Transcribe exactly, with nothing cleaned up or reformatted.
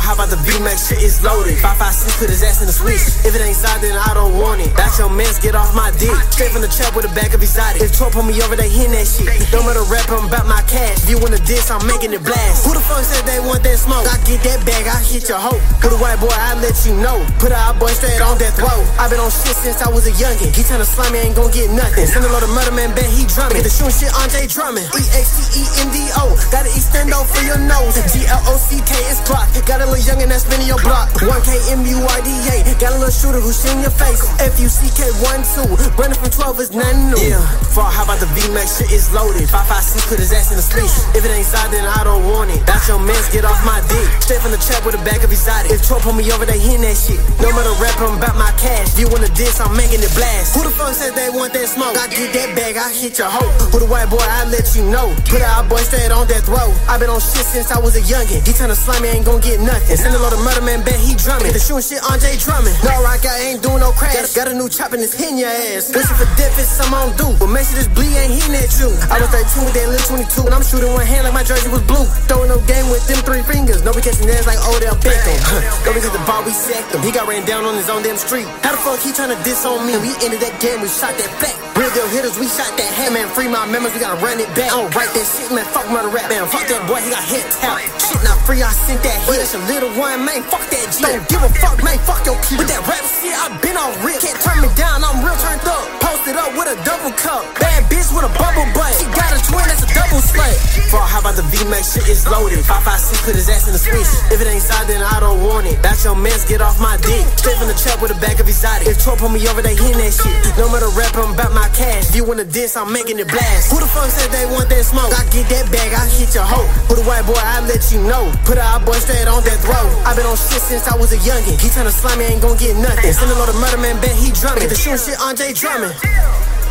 how about the V-Max, shit is loaded. five five six, put his ass in the switch. If it ain't side, then I don't want it. That's your mans, get off my dick. Straight from the trap with the back of exotic. If Troy put me over, they hitting that shit. Don't matter rap, I'm about my cash. If you wanna diss, I'm making it blast. Who the fuck said they want that smoke? I get that bag, I hit your hoe. Put a white boy, I let you know. Put a hot boy straight on death row. I been on shit since I was a youngin'. He tryna slime me, ain't gon' get nothing. Send a load of murder man, bet he drumming. Get the shooting shit on Jay Drummond. E X T E N D O. Got an extendo for your nose. G L O C K is clock. Got a little youngin' that's spinning your block. one K M U I D A. Got a little shooter who's shooting your face. F U C K one two. Brandon from twelve is nothing new. Yeah. For how about the V-Max, shit is loaded. five five six, put his ass in the switch. If it ain't side, then I don't want it. That's your mans, get off my dick. Straight from the trap with the back of exotic. If Troy put me over, they hitting that shit. No matter rap, I'm about my cash. If you wanna diss, I'm making it blast. Who the fuck said they want that smoke? I get that bag, I hit your hoe. Who the white boy, I let you know. Put a hot boy straight on death row. I been on shit since I was a youngin'. He tryna slime me, ain't gon' get nothing. Send a load of murder man, bet he drumming. The shooting shit on Jay Drummond. No rock, I ain't doing no crash. Got, got a new chop and it's hitting your ass. Wishing for death, it's something I don't do. But make sure this bleed ain't hitting at you. I was thirteen with that little twenty-two, and I'm shooting one hand like my jersey was blue. Throwing no game with them three fingers. No be catching ass like Odell Beckham. No be get the ball, we sacked him. He got ran down on his own damn street. How the fuck he tryna diss on me? We ended that game, we shot that back. Real deal hitters, we shot that hand, man. Free my members, we gotta run it back. I don't write that shit, man. Fuck murder rap, man. Fuck that boy, he got hit tap. Shit not free, I sent that hit. That's your little one, man. Fuck that G. Don't give a fuck, man. Fuck your kid. With that rap shit, I been on real. Can't turn me down, I'm real turned up. Posted up with a double cup. Bad bitch with a bubble butt. She got a twin, that's a double slut. For how about the V-Max, shit is loaded. five five six, put his ass in the switch. If it ain't side, then I don't want it. That's your mans, get off my dick. Straight from the trap with the back of exotic. If Troy put me over, they hitting that shit. No matter rap, I'm about my cash. If you wanna diss, I'm making it blast. Who the fuck said they want that smoke? I get that bag, I hit your hoe. Who the white boy, I let you know. Put a hot boy straight on death row. I been on shit since I was a youngin'. He tryna slime me, ain't gon' get nothing. Send a load of murder man, bet he drumming. Get the shooting shit on Jay Drummond.